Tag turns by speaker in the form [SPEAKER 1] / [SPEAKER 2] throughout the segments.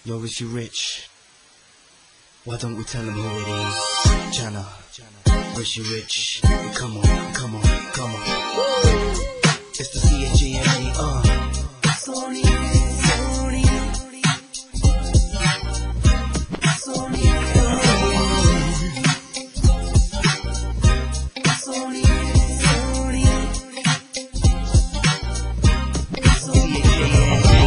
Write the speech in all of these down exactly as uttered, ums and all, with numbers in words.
[SPEAKER 1] Yo, is you rich? Why don't we tell him who it is? Jana, Richie Rich. Come on, come on, come on. It's the C H A N A, uh. Sorry, sorry. Sorry, sorry, sorry. C H A N A.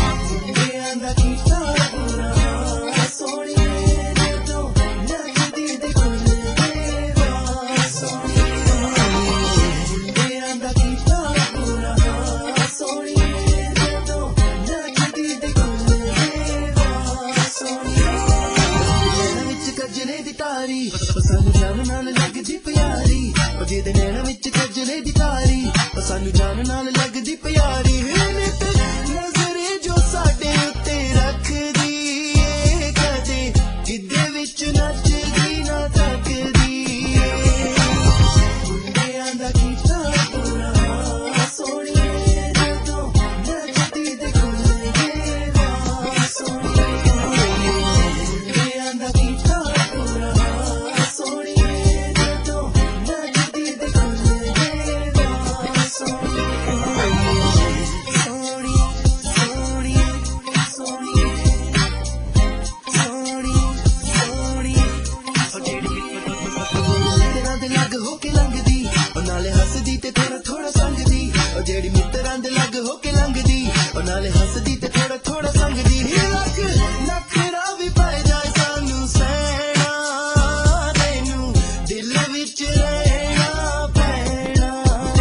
[SPEAKER 1] ਸਾਨੂੰ ਜਾਨ ਨਾਲ ਲੱਗਦੀ ਪਿਆਰੀ ਉਹ ਜਿਹਦੇ ਨੈਣਾਂ ਵਿੱਚ ਕਜਲੇ ਦੀ ਤਾਰੀ ਉਹ ਸਾਨੂੰ ਜਾਨ ਨਾਲ ਲੱਗਦੀ ਪਿਆਰੀ ਨਜ਼ਰੇ ਜੋ ਸਾਡੇ ਉੱਤੇ ਰੱਖਦੀ ਏ ਕਦੇ ਜਿੱਦੇ ਵਿੱਚ ਨੱਚਦੀ ਨਾ ਥੱਕਦੀ ਏ ਮੁੰਡਿਆਂ ਦਾ ਕੀਤਾ ਪੂਰਾ ਸੋਹਣੀਏ ਜਦੋਂ ਨੱਚਦੀ ਤੇ ਖੁੱਲ੍ਹਦੇ ਵਾ ਸੋਹਣੀਏ ਮੁੰਡਿਆਂ ਦਾ ਕੀਤਾ ਹੱਸਦੀ ਤੇ ਥੋੜਾ ਥੋੜਾ ਸੰਗਦੀ ਉਹ ਜਿਹੜੀ ਮਿੱਤਰਾਂ ਦੇ ਲੱਗ ਹੋ ਕੇ ਲੰਘਦੀ ਉਹ ਨਾਲੇ ਹੱਸਦੀ ਤੇ ਥੋੜਾ ਥੋੜਾ ਸੰਗਦੀ ਲੱਖ ਲੱਖ ਰਾਹ ਵੀ ਪੈ ਜਾਏ ਸਾਨੂੰ ਸਹਿਣਾ ਤੈਨੂੰ ਦਿਲ ਵਿੱਚ ਰਹਿਣਾ ਪੈਣਾ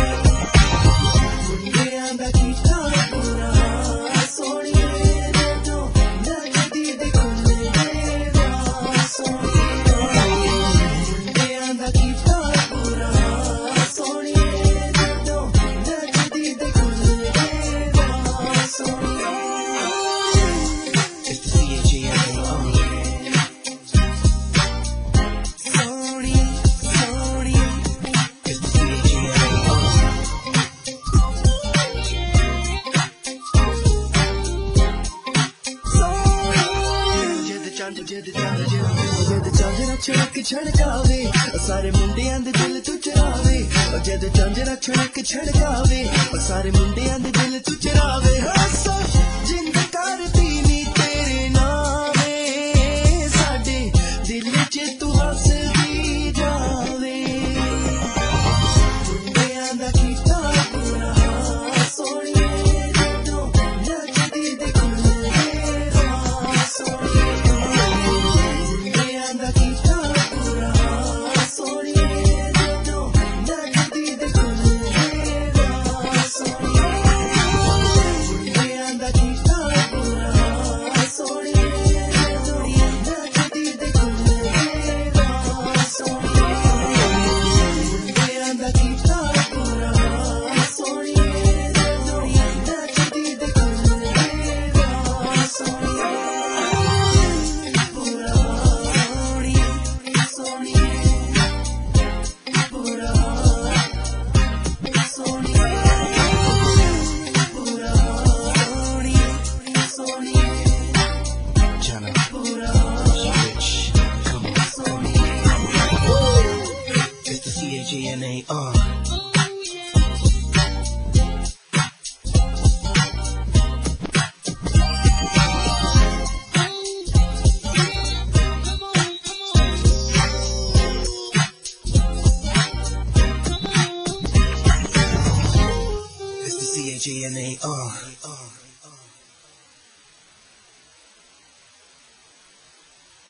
[SPEAKER 1] ਮੁੰਡਿਆਂ ਦਾ ਕੀਤਾ ਪੂਰਾ ਸੋਹਣੀਏ ਜਦੋਂ ਨੱਚਦੀ ਤੇ ਖੁੱਲ੍ਹਦੇ ਵਾ ਸੋਹਣੀਏ ਮੁੰਡਿਆਂ ਦਾ ਕੀਤਾ ਜਦ ਚਾਂਦਰਾ ਛੜਕ ਛੜਕਾਵੇ ਸਾਰੇ ਮੁੰਡਿਆਂ ਦੇ ਦਿਲ ਤੂੰ ਚਰਾਵੇ ਜਦ ਚਾਂਦਰਾ ਛੜਕ ਛੜਕਾਵੇ ਸਾਰੇ ਮੁੰਡਿਆਂ ਦੇ ਦਿਲ ਤੂੰ ਚਰਾਵੇ ਹਾਸਾ ਜਿੰਦ ਕਰਦੀ ਨੀ ਤੇਰੇ ਨਾਵੇਂ ਸਾਡੇ ਦਿਲ 'ਚ ਤੂੰ ਹੱਸਦੀ ਜਾਵੇ ਮੁੰਡਿਆਂ ਦਾ ਕੀਤਾ ਪੂਰਾ ਸੋਹਣੀਏ ਜਦੋਂ ਨੱਚਦੀ ਤੇ ਖੁੱਲ੍ਹਦੇ ਵਾ ਸੋਹਣੀਏ C H A N A, uh. It's the C H A N A, uh.